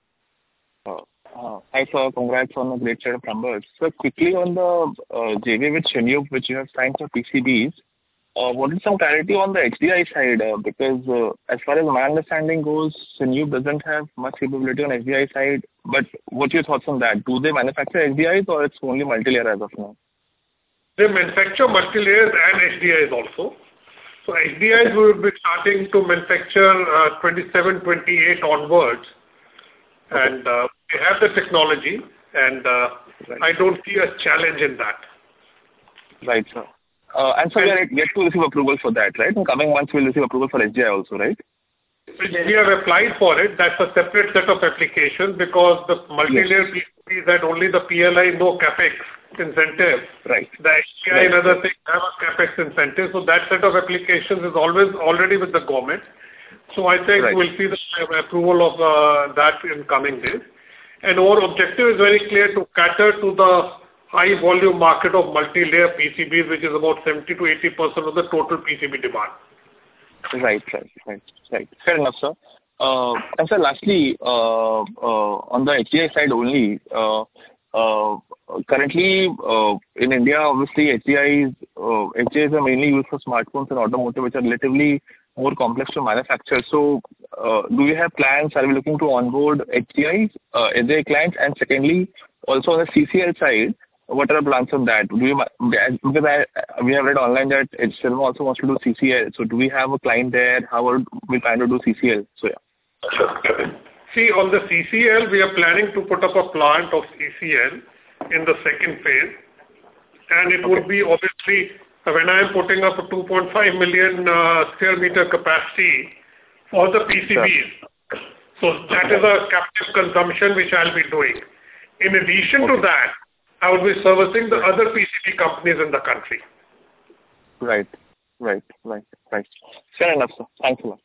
Uh, uh, hi, sir. Congrats on a great set of numbers. So quickly on the uh, J V with Shenyup, which you have signed for P C Bs, uh, what is some clarity on the H D I side? Uh, because uh, as far as my understanding goes, Shenyup doesn't have much capability on H D I side. But what are your thoughts on that? Do they manufacture H D Is or it's only multi-layer as of now? They manufacture multi-layers and H D Is also. So H D Is we will be starting to manufacture uh, twenty-seven, twenty-eight onwards. Okay. And uh, we have the technology and uh, right. I don't see a challenge in that. Right, sir. Uh, and so and we are yet to receive approval for that, right? In coming months we'll receive approval for H D I also, right? We have applied for it. That's a separate set of applications because the multi-layer yes. P C Bs had only the P L I, no CapEx incentive. Right. The H D I right. and other things have a CapEx incentive. So that set of applications is always already with the government. So I think right. we'll see the approval of uh, that in coming days. And our objective is very clear to cater to the high volume market of multi-layer P C Bs, which is about seventy to eighty percent of the total P C B demand. Right, right, right, right. Fair enough, sir. Uh, and sir, lastly, uh, uh, on the H D I side only, uh, uh, currently uh, in India, obviously H D Is, uh, H D Is are mainly used for smartphones and automotive, which are relatively more complex to manufacture. So, uh, do we have plans? Are we looking to onboard H D Is, uh, H D I clients? And secondly, also on the C C L side, what are the plans on that? Do we, because I, we have read online that Syrma also wants to do C C L. So do we have a client there? How are we planning to do C C L? So yeah. See, on the C C L, we are planning to put up a plant of C C L in the second phase. And it okay. would be obviously, when I am putting up a two point five million uh, square meter capacity for the P C Bs. Sure. So that is a captive consumption which I'll be doing. In addition okay. to that, I will be servicing the other P C B companies in the country. Right, right, right, right. Fair enough, sir. Thanks a lot.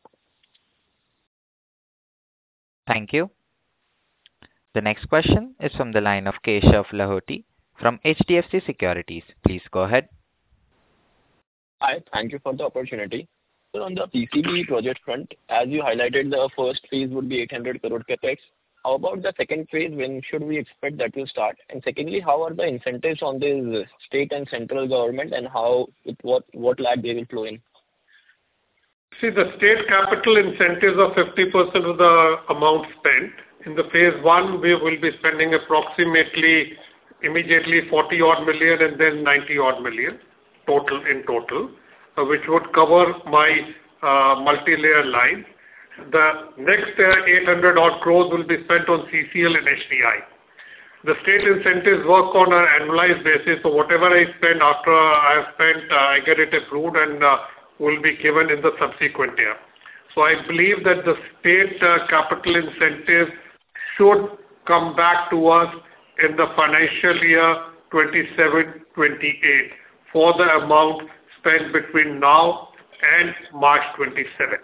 Thank you. The next question is from the line of Keshav Lahoti from H D F C Securities. Please go ahead. Hi, thank you for the opportunity. So on the P C B project front, as you highlighted, the first phase would be eight hundred crore capex. How about the second phase? When should we expect that will start? And secondly, how are the incentives on this state and central government, and how, with what, what lag they will flow in? See, the state capital incentives are fifty percent of the amount spent. In the phase one, we will be spending approximately immediately forty odd million and then ninety odd million total in total, uh, which would cover my uh, multi-layer line. The next uh, eight hundred odd crores will be spent on C C L and H D I. The state incentives work on an annualized basis, so whatever I spend after I have spent, uh, I get it approved and uh, will be given in the subsequent year. So I believe that the state uh, capital incentive should come back to us in the financial year twenty-seven twenty-eight for the amount spent between now and March twenty-seven.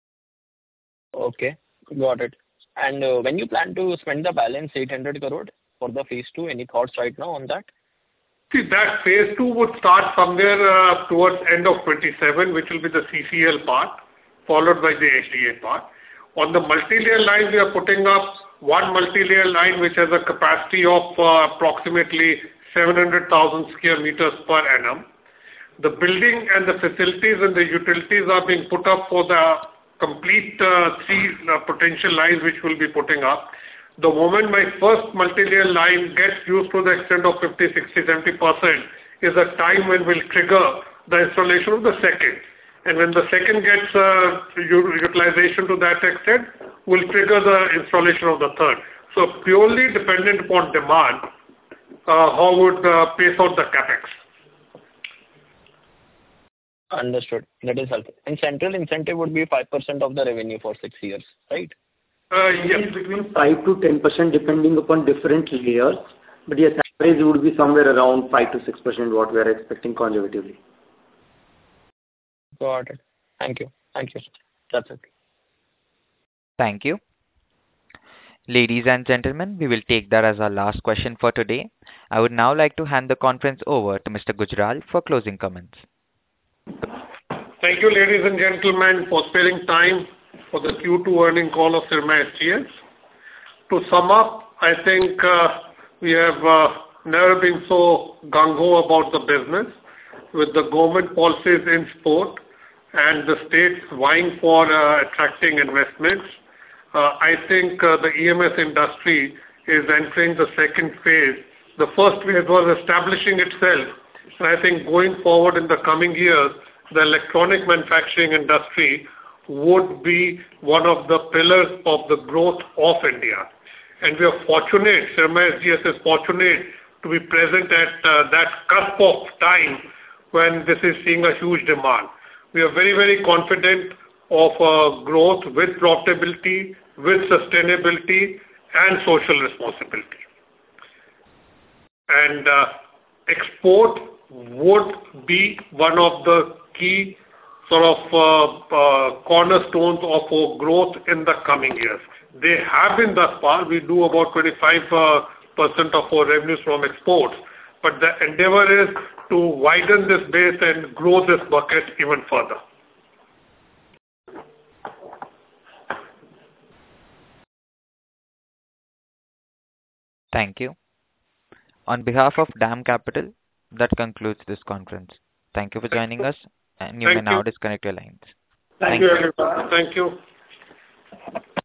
Okay, got it. And uh, when you plan to spend the balance eight hundred crore? for the phase two? Any thoughts right now on that? See, that phase two would start somewhere uh, towards end of twenty-seven, which will be the C C L part, followed by the H D A part. On the multi-layer line, we are putting up one multi-layer line which has a capacity of uh, approximately seven hundred thousand square meters per annum. The building and the facilities and the utilities are being put up for the complete uh, three uh, potential lines which we'll be putting up. The moment my first multi-layer line gets used to the extent of fifty, sixty, seventy percent is a time when we'll trigger the installation of the second. And when the second gets uh, utilization to that extent, we'll trigger the installation of the third. So purely dependent upon demand, uh, how would uh, pace out the capex. Understood. That is helpful. And central incentive would be five percent of the revenue for six years, right? Uh, yes, between five to ten percent depending upon different layers. But yes, average would be somewhere around five to six percent what we are expecting conservatively. Got it. Thank you. Thank you. That's it. Thank you. Ladies and gentlemen, we will take that as our last question for today. I would now like to hand the conference over to Mister Gujral for closing comments. Thank you, ladies and gentlemen, for sparing time for the Q two earning call of Syrma S G S. To sum up, I think uh, we have uh, never been so gung-ho about the business. With the government policies in sport and the states vying for uh, attracting investments, uh, I think uh, the E M S industry is entering the second phase. The first phase was establishing itself, and I think going forward in the coming years, the electronic manufacturing industry would be one of the pillars of the growth of India. And we are fortunate, Syrma S G S is fortunate to be present at uh, that cusp of time when this is seeing a huge demand. We are very, very confident of uh, growth with profitability, with sustainability and social responsibility. And uh, export would be one of the key sort of uh, uh, cornerstones of our growth in the coming years. They have been thus far. We do about twenty-five percent of our revenues from exports, but the endeavor is to widen this base and grow this bucket even further. Thank you. On behalf of DAM Capital, that concludes this conference. Thank you for joining us, and you Thank may now you. disconnect your lines. Thank, Thank you, everyone. Thank you.